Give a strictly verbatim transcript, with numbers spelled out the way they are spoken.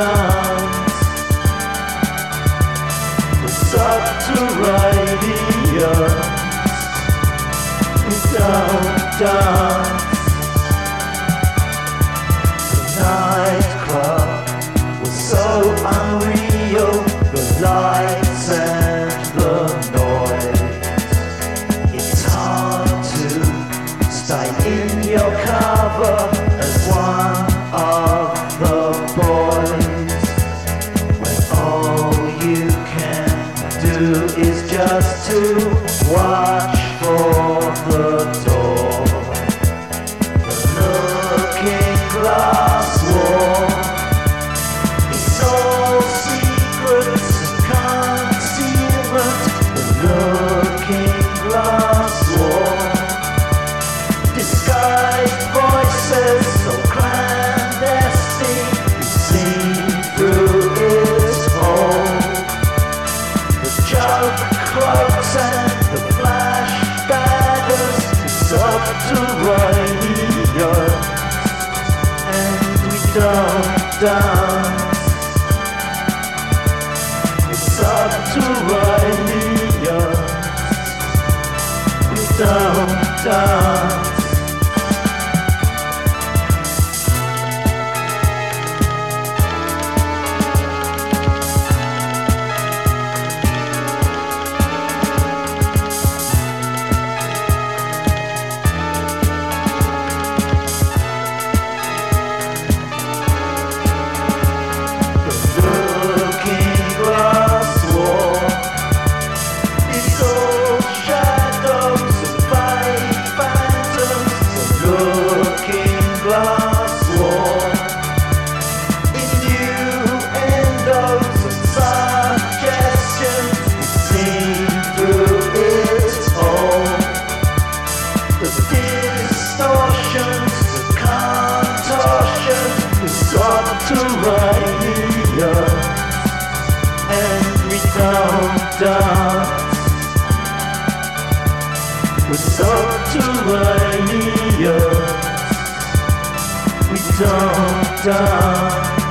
dance with subterranean. We don't dance. The nightclub was so unreal, the lights and the noise. It's hard to stay in your cover as one of the boys, when all you can do is just to watch for the door. The looking glass wall is all secrets and concealment. The looking glass wall, disguised voices so clandestine, you see through it all. The joke cloaks and the flash daggers, the subterranean, and we don't dance. It's subterranean, we don't dance. Subterranean, and we don't dance. We're subterranean, we don't dance.